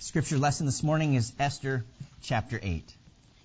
Scripture lesson this morning is Esther chapter 8.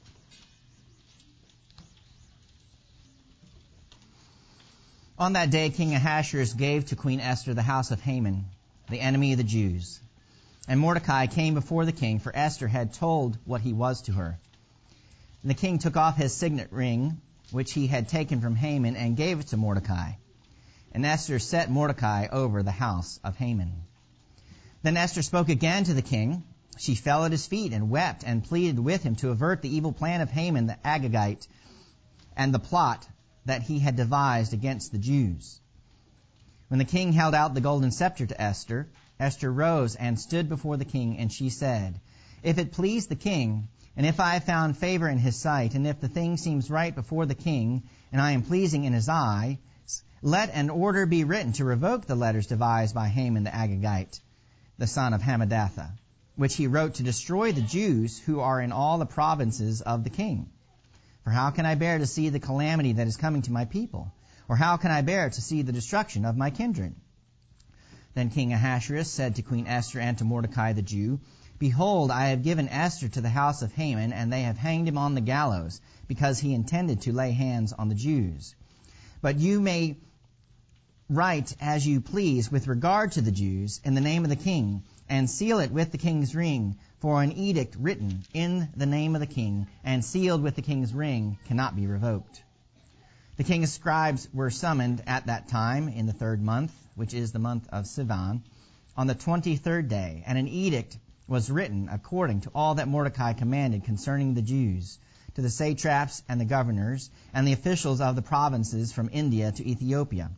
On that day, King Ahasuerus gave to Queen Esther the house of Haman, the enemy of the Jews. And Mordecai came before the king, for Esther had told what he was to her. And the king took off his signet ring, which he had taken from Haman, and gave it to Mordecai. And Esther set Mordecai over the house of Haman. Then Esther spoke again to the king. She fell at his feet and wept and pleaded with him to avert the evil plan of Haman the Agagite and the plot that he had devised against the Jews. When the king held out the golden scepter to Esther, Esther rose and stood before the king, and she said, "If it please the king, and if I have found favor in his sight, and if the thing seems right before the king, and I am pleasing in his eye, let an order be written to revoke the letters devised by Haman the Agagite, the son of Hammedatha, which he wrote to destroy the Jews who are in all the provinces of the king. For how can I bear to see the calamity that is coming to my people? Or how can I bear to see the destruction of my kindred?" Then King Ahasuerus said to Queen Esther and to Mordecai the Jew, "Behold, I have given Esther to the house of Haman, and they have hanged him on the gallows, because he intended to lay hands on the Jews. But you may write as you please with regard to the Jews in the name of the king, and seal it with the king's ring, for an edict written in the name of the king and sealed with the king's ring cannot be revoked." The king's scribes were summoned at that time in the 3rd month, which is the month of Sivan, on the 23rd day, and an edict was written according to all that Mordecai commanded concerning the Jews, to the satraps and the governors and the officials of the provinces from India to Ethiopia,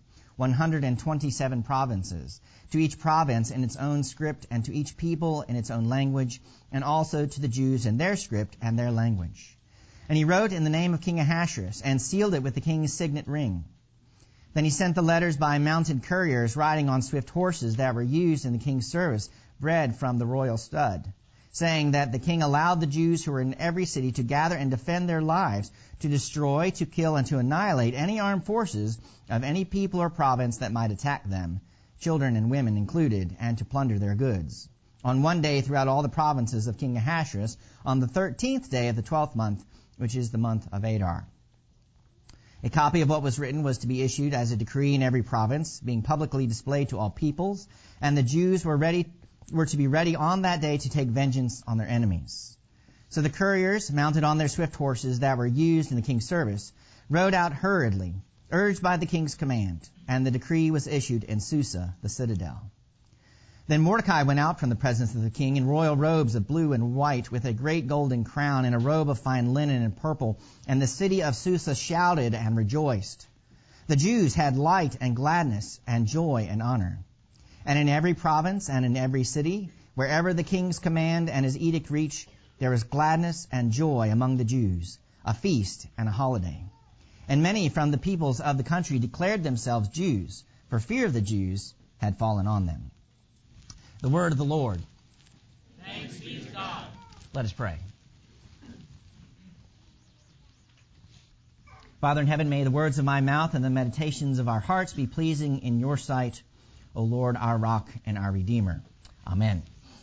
127 provinces, to each province in its own script, and to each people in its own language, and also to the Jews in their script and their language. And he wrote in the name of King Ahasuerus, and sealed it with the king's signet ring. Then he sent the letters by mounted couriers riding on swift horses that were used in the king's service, bred from the royal stud, saying that the king allowed the Jews who were in every city to gather and defend their lives, to destroy, to kill, and to annihilate any armed forces of any people or province that might attack them, children and women included, and to plunder their goods. On one day throughout all the provinces of King Ahasuerus, on the 13th day of the 12th month, which is the month of Adar. A copy of what was written was to be issued as a decree in every province, being publicly displayed to all peoples, and the Jews were to be ready on that day to take vengeance on their enemies. So the couriers, mounted on their swift horses that were used in the king's service, rode out hurriedly, urged by the king's command, and the decree was issued in Susa, the citadel. Then Mordecai went out from the presence of the king in royal robes of blue and white, with a great golden crown and a robe of fine linen and purple, and the city of Susa shouted and rejoiced. The Jews had light and gladness and joy and honor. And in every province and in every city, wherever the king's command and his edict reached, there was gladness and joy among the Jews, a feast and a holiday. And many from the peoples of the country declared themselves Jews, for fear of the Jews had fallen on them. The word of the Lord. Thanks be to God. Let us pray. Father in heaven, may the words of my mouth and the meditations of our hearts be pleasing in your sight, O Lord, our rock and our Redeemer. Amen.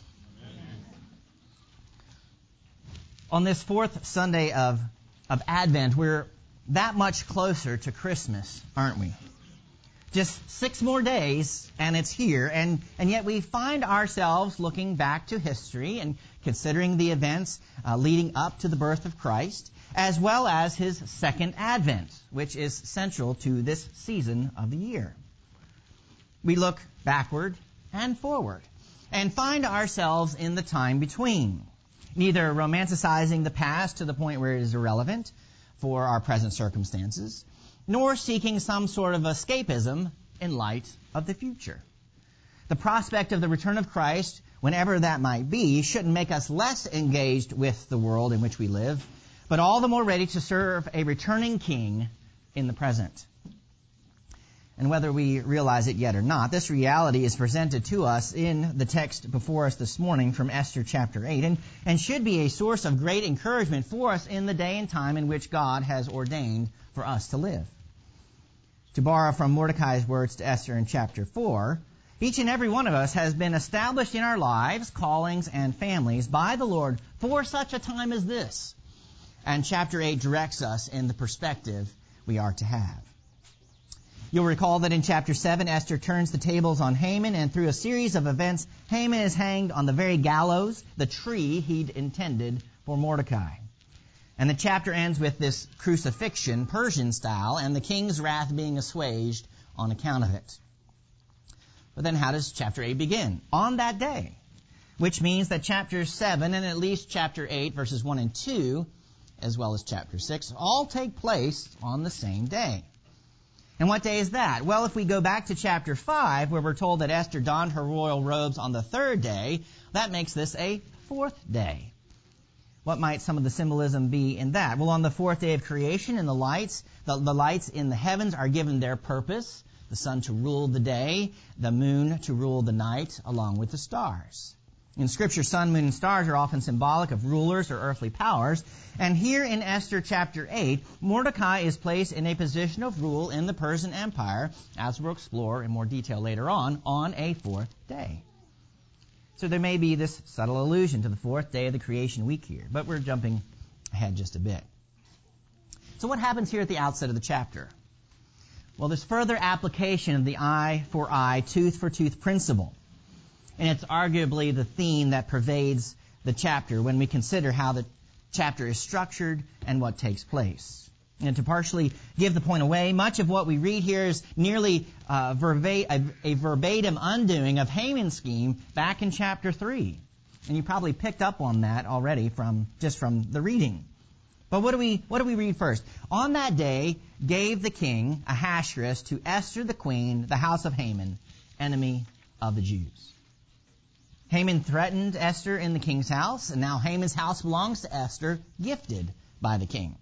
On this 4th Sunday of Advent, we're that much closer to Christmas, aren't we? Just 6 more days, and it's here. And yet we find ourselves looking back to history and considering the events leading up to the birth of Christ, as well as his second advent, which is central to this season of the year. We look backward and forward and find ourselves in the time between, neither romanticizing the past to the point where it is irrelevant for our present circumstances, nor seeking some sort of escapism in light of the future. The prospect of the return of Christ, whenever that might be, shouldn't make us less engaged with the world in which we live, but all the more ready to serve a returning king in the present. And whether we realize it yet or not, this reality is presented to us in the text before us this morning from Esther chapter 8, and should be a source of great encouragement for us in the day and time in which God has ordained for us to live. To borrow from Mordecai's words to Esther in chapter 4, Each and every one of us has been established in our lives, callings, and families by the Lord for such a time as this. And chapter 8 directs us in the perspective we are to have. You'll recall that in chapter 7, Esther turns the tables on Haman, and through a series of events, Haman is hanged on the very gallows, the tree he'd intended for Mordecai. And the chapter ends with this crucifixion, Persian style, and the king's wrath being assuaged on account of it. But then how does chapter 8 begin? On that day, which means that chapter 7 and at least chapter 8, verses 1 and 2, as well as chapter 6, all take place on the same day. And what day is that? Well, if we go back to chapter 5, where we're told that Esther donned her royal robes on the third day, that makes this a fourth day. What might some of the symbolism be in that? Well, on the fourth day of creation, and the lights in the heavens are given their purpose. The sun to rule the day, the moon to rule the night, along with the stars. In Scripture, sun, moon, and stars are often symbolic of rulers or earthly powers. And here in Esther chapter 8, Mordecai is placed in a position of rule in the Persian Empire, as we'll explore in more detail later on a fourth day. So there may be this subtle allusion to the fourth day of the creation week here, but we're jumping ahead just a bit. So what happens here at the outset of the chapter? Well, there's further application of the eye for eye, tooth for tooth principle. And it's arguably the theme that pervades the chapter when we consider how the chapter is structured and what takes place. And to partially give the point away, much of what we read here is nearly a verbatim undoing of Haman's scheme back in chapter 3. And you probably picked up on that already from the reading. But what do we read first? On that day gave the king Ahasuerus to Esther the queen, the house of Haman, enemy of the Jews. Haman threatened Esther in the king's house, and now Haman's house belongs to Esther, gifted by the king.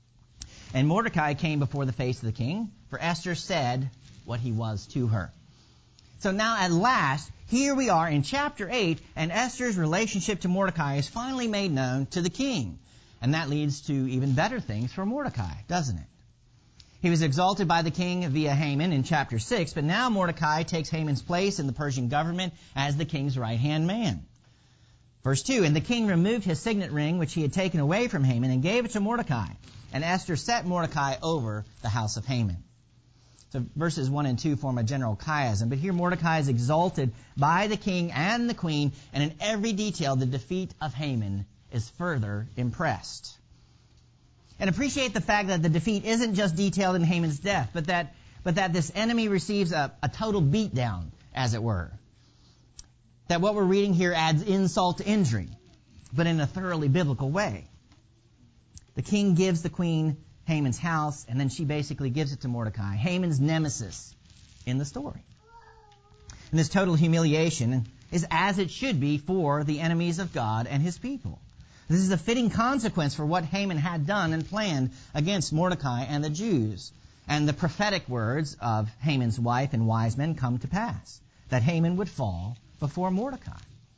And Mordecai came before the face of the king, for Esther said what he was to her. So now at last, here we are in chapter 8, and Esther's relationship to Mordecai is finally made known to the king. And that leads to even better things for Mordecai, doesn't it? He was exalted by the king via Haman in chapter 6, but now Mordecai takes Haman's place in the Persian government as the king's right-hand man. Verse 2, and the king removed his signet ring, which he had taken away from Haman, and gave it to Mordecai. And Esther set Mordecai over the house of Haman. So verses 1 and 2 form a general chiasm, but here Mordecai is exalted by the king and the queen, and in every detail the defeat of Haman is further impressed. And appreciate the fact that the defeat isn't just detailed in Haman's death, but that this enemy receives a total beatdown, as it were. That what we're reading here adds insult to injury, but in a thoroughly biblical way. The king gives the queen Haman's house, and then she basically gives it to Mordecai, Haman's nemesis in the story. And this total humiliation is as it should be for the enemies of God and his people. This is a fitting consequence for what Haman had done and planned against Mordecai and the Jews. And the prophetic words of Haman's wife and wise men come to pass, that Haman would fall before Mordecai.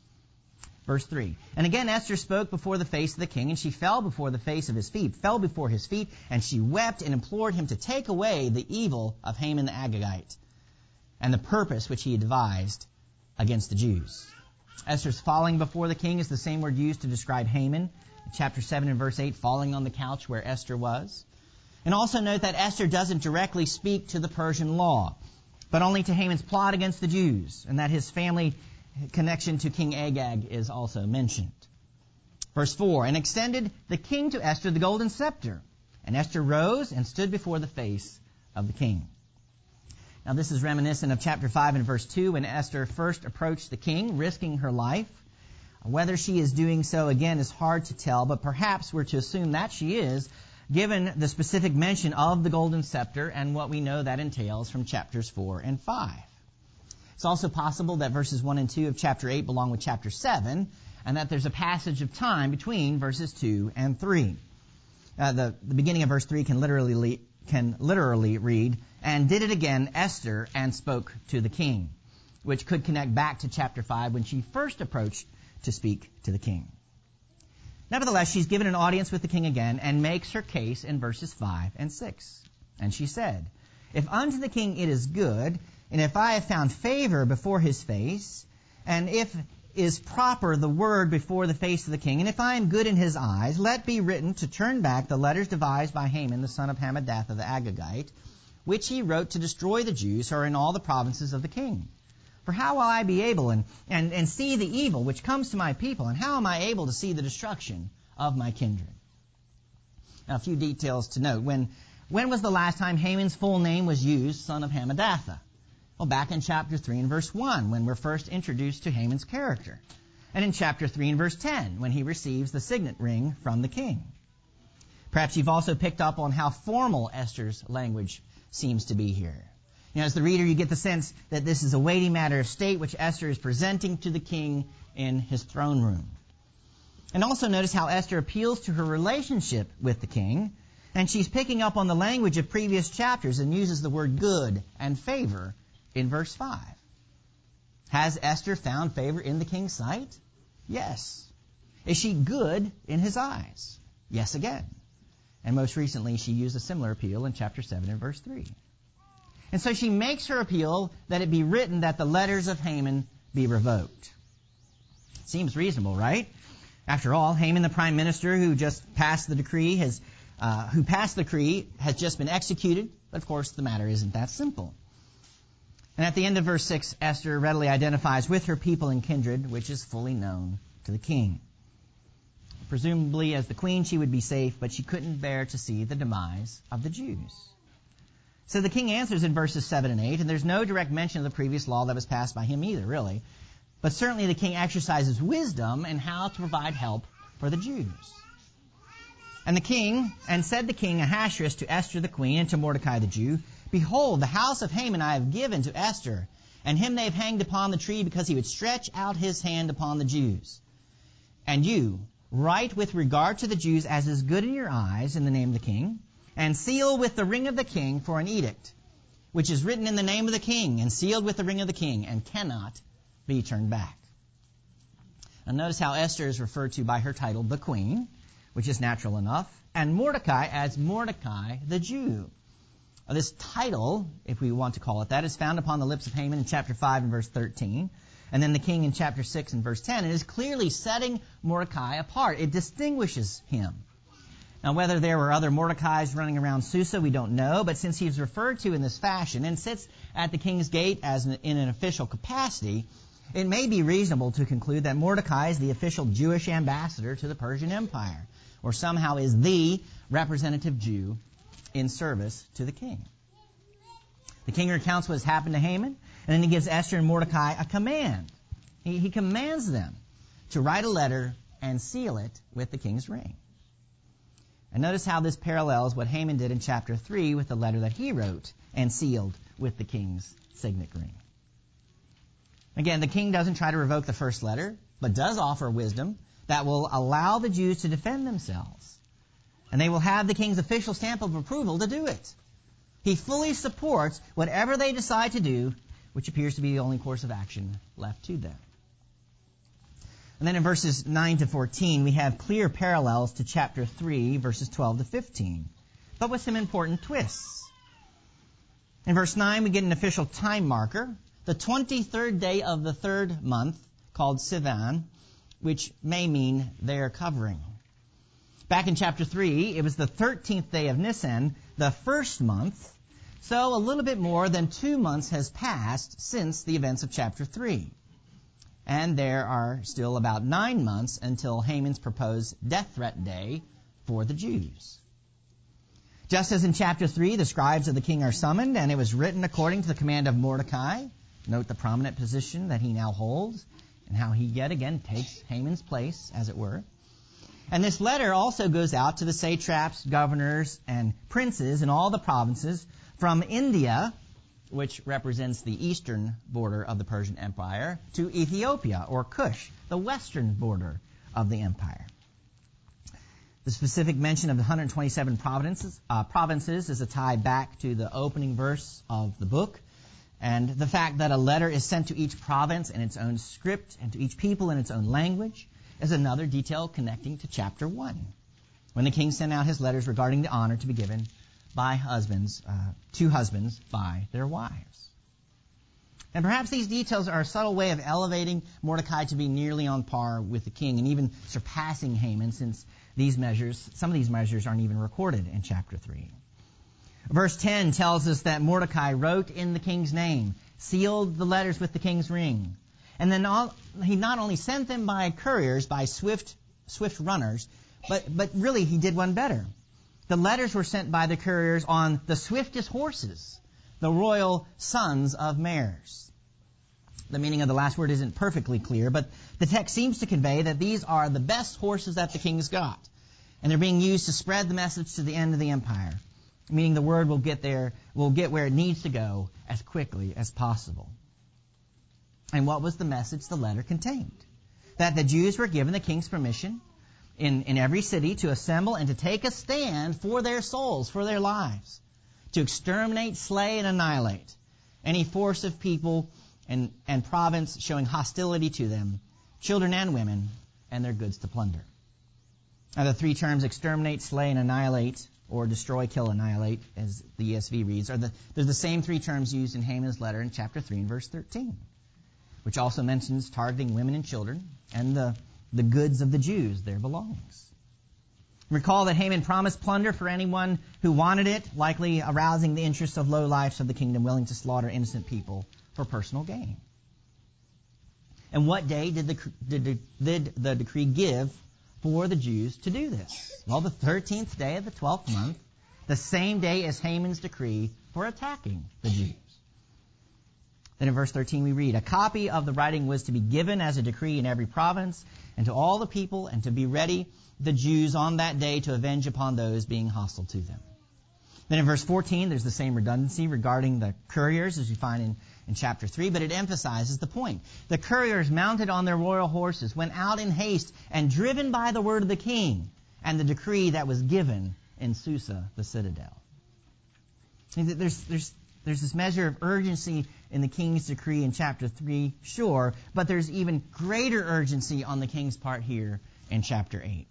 Verse 3, and again Esther spoke before the face of the king, and she fell before his feet, and she wept and implored him to take away the evil of Haman the Agagite, and the purpose which he had devised against the Jews. Esther's falling before the king is the same word used to describe Haman. In chapter 7 and verse 8, falling on the couch where Esther was. And also note that Esther doesn't directly speak to the Persian law, but only to Haman's plot against the Jews, and that his family connection to King Agag is also mentioned. Verse 4, and extended the king to Esther the golden scepter. And Esther rose and stood before the face of the king. Now this is reminiscent of chapter 5 and verse 2, when Esther first approached the king, risking her life. Whether she is doing so again is hard to tell, but perhaps we're to assume that she is, given the specific mention of the golden scepter and what we know that entails from chapters 4 and 5. It's also possible that verses 1 and 2 of chapter 8 belong with chapter 7, and that there's a passage of time between verses 2 and 3. The beginning of verse 3 can literally read, and did it again Esther and spoke to the king, which could connect back to chapter 5 when she first approached to speak to the king. Nevertheless, she's given an audience with the king again and makes her case in verses 5 and 6. And she said, if unto the king it is good, and if I have found favor before his face, and if is proper the word before the face of the king, and if I am good in his eyes, let be written to turn back the letters devised by Haman, the son of Hammedatha the Agagite, which he wrote to destroy the Jews who are in all the provinces of the king. For how will I be able and see the evil which comes to my people, and how am I able to see the destruction of my kindred? Now, a few details to note. When was the last time Haman's full name was used, son of Hammedatha? Well, back in chapter 3 and verse 1, when we're first introduced to Haman's character. And in chapter 3 and verse 10, when he receives the signet ring from the king. Perhaps you've also picked up on how formal Esther's language seems to be here. As the reader, you get the sense that this is a weighty matter of state which Esther is presenting to the king in his throne room. And also notice how Esther appeals to her relationship with the king, and she's picking up on the language of previous chapters and uses the word good and favor in verse 5. Has Esther found favor in the king's sight? Yes. Is she good in his eyes? Yes again. And most recently, she used a similar appeal in chapter 7 and verse 3. And so she makes her appeal that it be written that the letters of Haman be revoked. Seems reasonable, right? After all, Haman, the prime minister who passed the decree has just been executed. But of course, the matter isn't that simple. And at the end of verse 6, Esther readily identifies with her people and kindred, which is fully known to the king. Presumably, as the queen, she would be safe, but she couldn't bear to see the demise of the Jews. So the king answers in verses 7 and 8, and there's no direct mention of the previous law that was passed by him either, really. But certainly the king exercises wisdom in how to provide help for the Jews. And said the king Ahasuerus to Esther the queen and to Mordecai the Jew, Behold, the house of Haman I have given to Esther, and him they have hanged upon the tree because he would stretch out his hand upon the Jews. And you, write with regard to the Jews as is good in your eyes in the name of the king, and seal with the ring of the king for an edict, which is written in the name of the king, and sealed with the ring of the king, and cannot be turned back. And notice how Esther is referred to by her title, the queen, which is natural enough, and Mordecai as Mordecai the Jew. This title, if we want to call it that, is found upon the lips of Haman in chapter 5 and verse 13, and then the king in chapter 6 and verse 10. It is clearly setting Mordecai apart. It distinguishes him. Now, whether there were other Mordecais running around Susa, we don't know, but since he's referred to in this fashion and sits at the king's gate in an official capacity, it may be reasonable to conclude that Mordecai is the official Jewish ambassador to the Persian Empire, or somehow is the representative Jew in service to the king. The king recounts what has happened to Haman, and then he gives Esther and Mordecai a command. He commands them to write a letter and seal it with the king's ring. And notice how this parallels what Haman did in chapter 3 with the letter that he wrote and sealed with the king's signet ring. Again, the king doesn't try to revoke the first letter, but does offer wisdom that will allow the Jews to defend themselves. And they will have the king's official stamp of approval to do it. He fully supports whatever they decide to do, which appears to be the only course of action left to them. And then in verses 9 to 14, we have clear parallels to chapter 3, verses 12 to 15, but with some important twists. In verse 9, we get an official time marker, the 23rd day of the third month, called Sivan, which may mean their covering. Back in chapter 3, it was the 13th day of Nisan, the first month, so a little bit more than 2 months has passed since the events of chapter 3. And there are still about 9 months until Haman's proposed death threat day for the Jews. Just as in chapter 3, the scribes of the king are summoned, and it was written according to the command of Mordecai. Note the prominent position that he now holds, and how he yet again takes Haman's place, as it were. And this letter also goes out to the satraps, governors, and princes in all the provinces from India, which represents the eastern border of the Persian Empire, to Ethiopia, or Kush, the western border of the empire. The specific mention of the 127 provinces is a tie back to the opening verse of the book, and the fact that a letter is sent to each province in its own script and to each people in its own language is another detail connecting to chapter 1, when the king sent out his letters regarding the honor to be given by husbands, to husbands by their wives. And perhaps these details are a subtle way of elevating Mordecai to be nearly on par with the king and even surpassing Haman, since some of these measures aren't even recorded in chapter 3. Verse 10 tells us that Mordecai wrote in the king's name, sealed the letters with the king's ring. And then he not only sent them by couriers, by swift runners, but really he did one better. The letters were sent by the couriers on the swiftest horses, the royal sons of mares. The meaning of the last word isn't perfectly clear, but the text seems to convey that these are the best horses that the king's got. And they're being used to spread the message to the end of the empire, meaning the word will get where it needs to go as quickly as possible. And what was the message the letter contained? That the Jews were given the king's permission in every city to assemble and to take a stand for their souls, for their lives, to exterminate, slay, and annihilate any force of people and province showing hostility to them, children and women, and their goods to plunder. Now, the three terms exterminate, slay, and annihilate, or destroy, kill, annihilate, as the ESV reads, they're the same three terms used in Haman's letter in chapter 3 and verse 13, which also mentions targeting women and children and the goods of the Jews, their belongings. Recall that Haman promised plunder for anyone who wanted it, likely arousing the interest of lowlifes of the kingdom willing to slaughter innocent people for personal gain. And what day did the decree give for the Jews to do this? Well, the 13th day of the 12th month, the same day as Haman's decree for attacking the Jews. Then in verse 13 we read, a copy of the writing was to be given as a decree in every province and to all the people, and to be ready the Jews on that day to avenge upon those being hostile to them. Then in verse 14 there's the same redundancy regarding the couriers as we find in chapter 3, but it emphasizes the point. The couriers, mounted on their royal horses, went out in haste and driven by the word of the king and the decree that was given in Susa, the citadel. There's this measure of urgency in the king's decree in chapter 3, sure, but there's even greater urgency on the king's part here in chapter 8.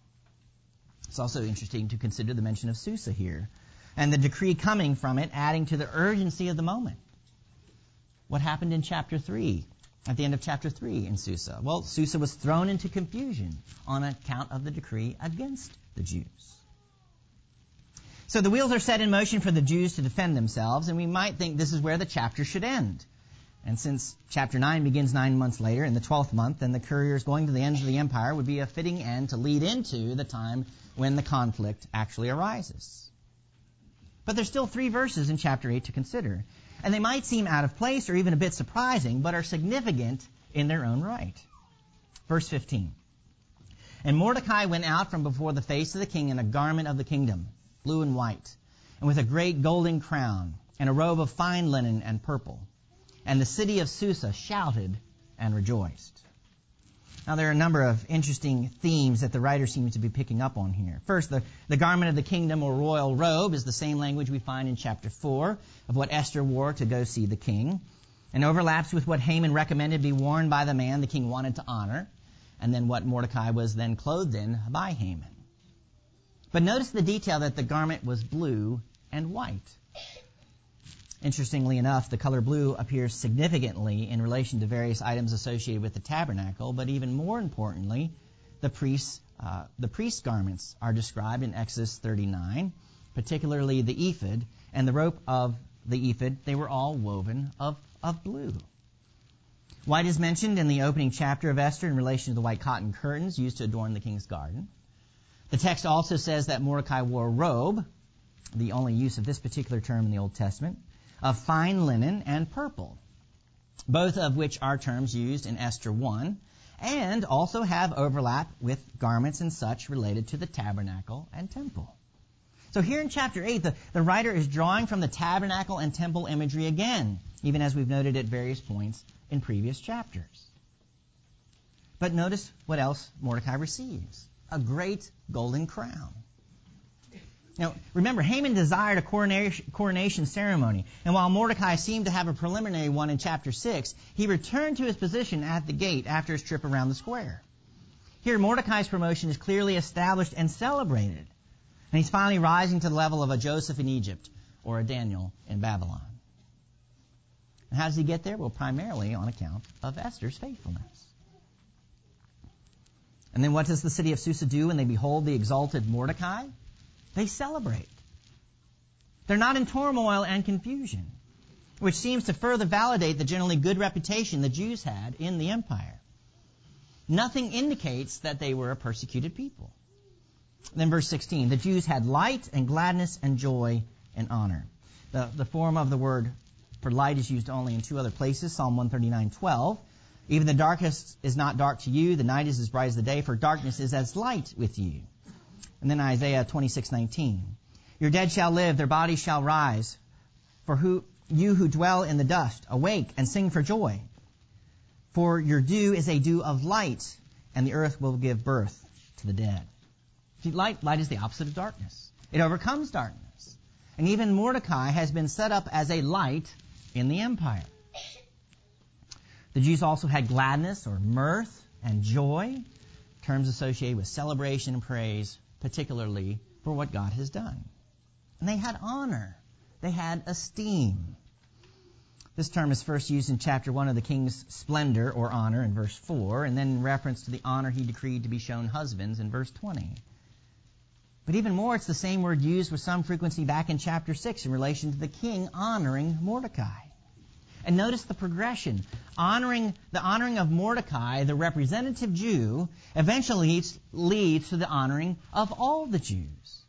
It's also interesting to consider the mention of Susa here, and the decree coming from it, adding to the urgency of the moment. What happened in chapter 3, at the end of chapter 3 in Susa? Well, Susa was thrown into confusion on account of the decree against the Jews. So the wheels are set in motion for the Jews to defend themselves, and we might think this is where the chapter should end. And since chapter 9 begins 9 months later, in the 12th month, then the couriers going to the ends of the empire would be a fitting end to lead into the time when the conflict actually arises. But there's still 3 verses in chapter 8 to consider. And they might seem out of place or even a bit surprising, but are significant in their own right. Verse 15. And Mordecai went out from before the face of the king in a garment of the kingdom, blue and white, and with a great golden crown, and a robe of fine linen and purple. And the city of Susa shouted and rejoiced. Now, there are a number of interesting themes that the writer seems to be picking up on here. First, the garment of the kingdom or royal robe is the same language we find in chapter 4 of what Esther wore to go see the king, and overlaps with what Haman recommended be worn by the man the king wanted to honor, and then what Mordecai was then clothed in by Haman. But notice the detail that the garment was blue and white. Interestingly enough, the color blue appears significantly in relation to various items associated with the tabernacle, but even more importantly, the priest's garments are described in Exodus 39, particularly the ephod and the rope of the ephod. They were all woven of blue. White is mentioned in the opening chapter of Esther in relation to the white cotton curtains used to adorn the king's garden. The text also says that Mordecai wore a robe, the only use of this particular term in the Old Testament, of fine linen and purple, both of which are terms used in Esther 1, and also have overlap with garments and such related to the tabernacle and temple. So here in chapter 8, the writer is drawing from the tabernacle and temple imagery again, even as we've noted at various points in previous chapters. But notice what else Mordecai receives: a great golden crown. Now, remember, Haman desired a coronation ceremony, and while Mordecai seemed to have a preliminary one in chapter 6, he returned to his position at the gate after his trip around the square. Here, Mordecai's promotion is clearly established and celebrated, and he's finally rising to the level of a Joseph in Egypt or a Daniel in Babylon. And how does he get there? Well, primarily on account of Esther's faithfulness. And then what does the city of Susa do when they behold the exalted Mordecai? They celebrate. They're not in turmoil and confusion, which seems to further validate the generally good reputation the Jews had in the empire. Nothing indicates that they were a persecuted people. Then verse 16, the Jews had light and gladness and joy and honor. The form of the word for light is used only in two other places, Psalm 139:12. Even the darkness is not dark to you, the night is as bright as the day, for darkness is as light with you. And then Isaiah 26:19. Your dead shall live, their bodies shall rise. For you who dwell in the dust, awake and sing for joy. For your dew is a dew of light, and the earth will give birth to the dead. See, light is the opposite of darkness. It overcomes darkness. And even Mordecai has been set up as a light in the empire. The Jews also had gladness or mirth and joy, terms associated with celebration and praise, particularly for what God has done. And they had honor. They had esteem. This term is first used in chapter 1 of the king's splendor or honor in verse 4, and then in reference to the honor he decreed to be shown husbands in verse 20. But even more, it's the same word used with some frequency back in chapter 6 in relation to the king honoring Mordecai. And notice the progression. The honoring of Mordecai, the representative Jew, eventually leads to the honoring of all the Jews.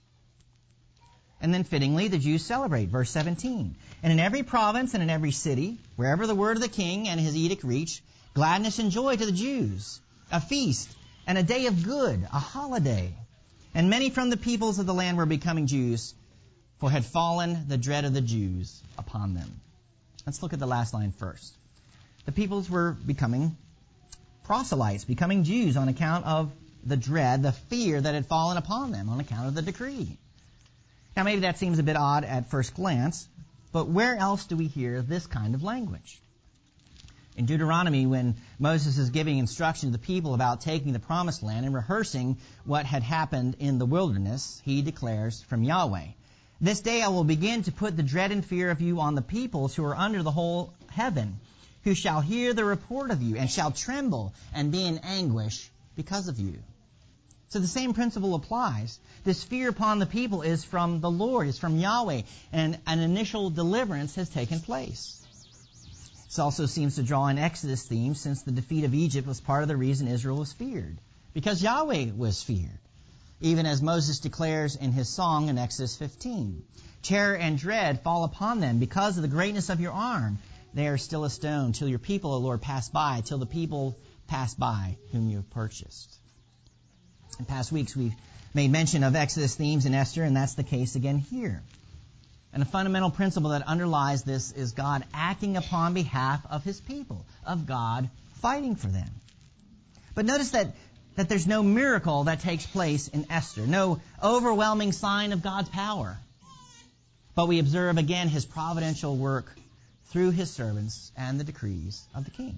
And then fittingly, the Jews celebrate. Verse 17. And in every province and in every city, wherever the word of the king and his edict reached, gladness and joy to the Jews, a feast and a day of good, a holiday. And many from the peoples of the land were becoming Jews, for had fallen the dread of the Jews upon them. Let's look at the last line first. The peoples were becoming proselytes, becoming Jews on account of the dread, the fear that had fallen upon them on account of the decree. Now maybe that seems a bit odd at first glance, but where else do we hear this kind of language? In Deuteronomy, when Moses is giving instruction to the people about taking the promised land and rehearsing what had happened in the wilderness, he declares from Yahweh, this day I will begin to put the dread and fear of you on the peoples who are under the whole heaven, who shall hear the report of you and shall tremble and be in anguish because of you. So the same principle applies. This fear upon the people is from the Lord, is from Yahweh, and an initial deliverance has taken place. This also seems to draw an Exodus theme, since the defeat of Egypt was part of the reason Israel was feared, because Yahweh was feared. Even as Moses declares in his song in Exodus 15, terror and dread fall upon them because of the greatness of your arm. They are still a stone till your people, O Lord, pass by, till the people pass by whom you have purchased. In past weeks, we've made mention of Exodus themes in Esther, and that's the case again here. And a fundamental principle that underlies this is God acting upon behalf of his people, of God fighting for them. But notice that there's no miracle that takes place in Esther, no overwhelming sign of God's power. But we observe again his providential work through his servants and the decrees of the king.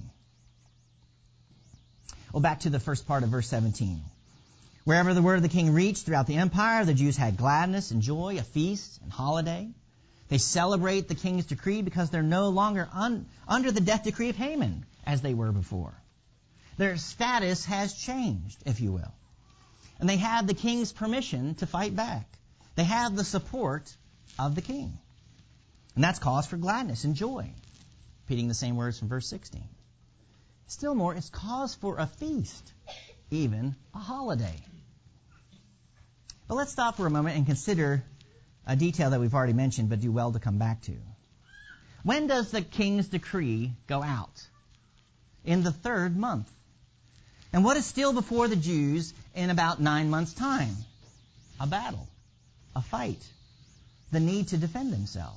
Well, back to the first part of verse 17. Wherever the word of the king reached throughout the empire, the Jews had gladness and joy, a feast and holiday. They celebrate the king's decree because they're no longer under the death decree of Haman as they were before. Their status has changed, if you will. And they have the king's permission to fight back. They have the support of the king. And that's cause for gladness and joy. Repeating the same words from verse 16. Still more, it's cause for a feast, even a holiday. But let's stop for a moment and consider a detail that we've already mentioned, but do well to come back to. When does the king's decree go out? In the 3rd month. And what is still before the Jews in about 9 months' time? A battle, a fight, the need to defend themselves.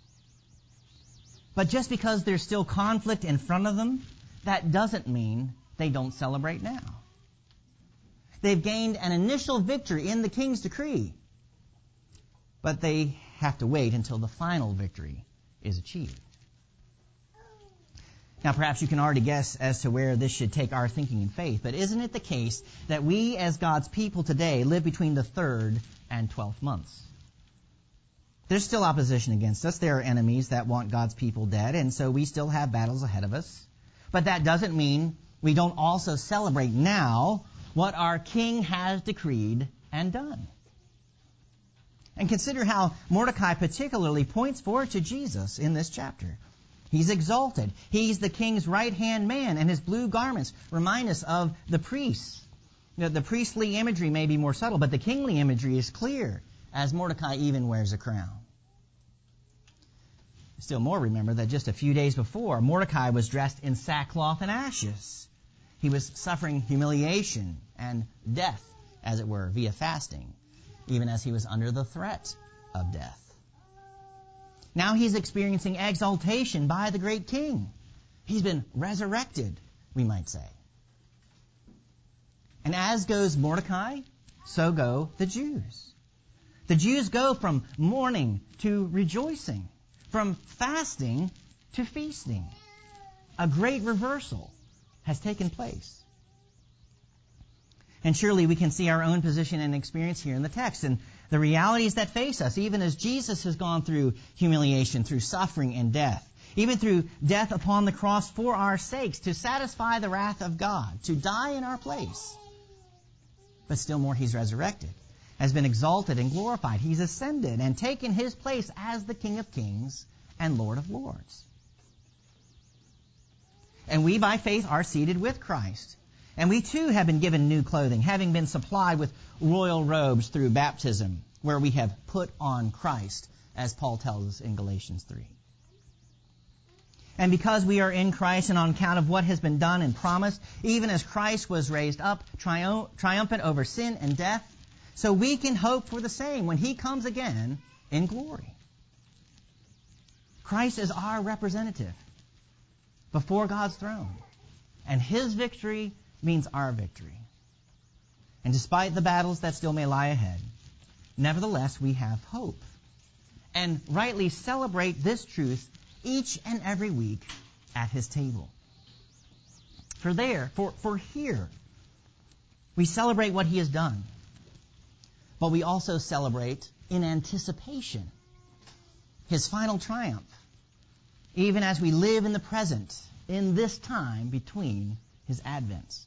But just because there's still conflict in front of them, that doesn't mean they don't celebrate now. They've gained an initial victory in the king's decree, but they have to wait until the final victory is achieved. Now, perhaps you can already guess as to where this should take our thinking and faith, but isn't it the case that we as God's people today live between the 3rd and 12th months? There's still opposition against us. There are enemies that want God's people dead, and so we still have battles ahead of us. But that doesn't mean we don't also celebrate now what our King has decreed and done. And consider how Mordecai particularly points forward to Jesus in this chapter. He's exalted. He's the king's right-hand man, and his blue garments remind us of the priests. The priestly imagery may be more subtle, but the kingly imagery is clear, as Mordecai even wears a crown. Still more, remember that just a few days before, Mordecai was dressed in sackcloth and ashes. He was suffering humiliation and death, as it were, via fasting, even as he was under the threat of death. Now he's experiencing exaltation by the great king. He's been resurrected, we might say. And as goes Mordecai, so go the Jews. The Jews go from mourning to rejoicing, from fasting to feasting. A great reversal has taken place. And surely we can see our own position and experience here in the text and the realities that face us, even as Jesus has gone through humiliation, through suffering and death, even through death upon the cross for our sakes, to satisfy the wrath of God, to die in our place. But still more, he's resurrected, has been exalted and glorified. He's ascended and taken his place as the King of Kings and Lord of Lords. And we, by faith, are seated with Christ. And we too have been given new clothing, having been supplied with royal robes through baptism, where we have put on Christ, as Paul tells us in Galatians 3. And because we are in Christ and on account of what has been done and promised, even as Christ was raised up, triumphant over sin and death, so we can hope for the same when he comes again in glory. Christ is our representative before God's throne, and his victory means our victory. And despite the battles that still may lie ahead, nevertheless we have hope, and rightly celebrate this truth each and every week at his table. For here, we celebrate what he has done, but we also celebrate in anticipation his final triumph, even as we live in the present, in this time between his advents.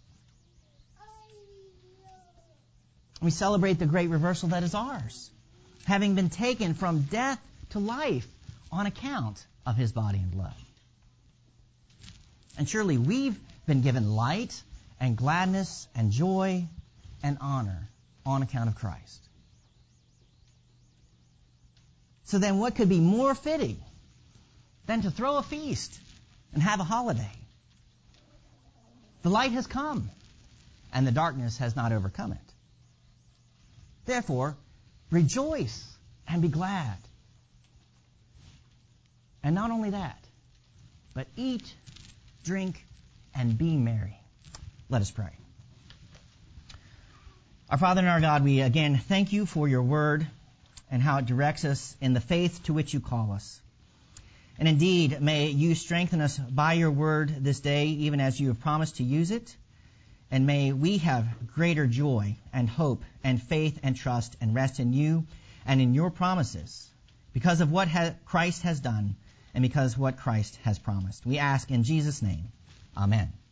We celebrate the great reversal that is ours, having been taken from death to life on account of his body and blood. And surely we've been given light and gladness and joy and honor on account of Christ. So then what could be more fitting than to throw a feast and have a holiday? The light has come, and the darkness has not overcome it. Therefore, rejoice and be glad. And not only that, but eat, drink, and be merry. Let us pray. Our Father and our God, we again thank you for your word and how it directs us in the faith to which you call us. And indeed, may you strengthen us by your word this day, even as you have promised to use it. And may we have greater joy and hope and faith and trust and rest in you and in your promises because of what Christ has done and because of what Christ has promised. We ask in Jesus' name. Amen.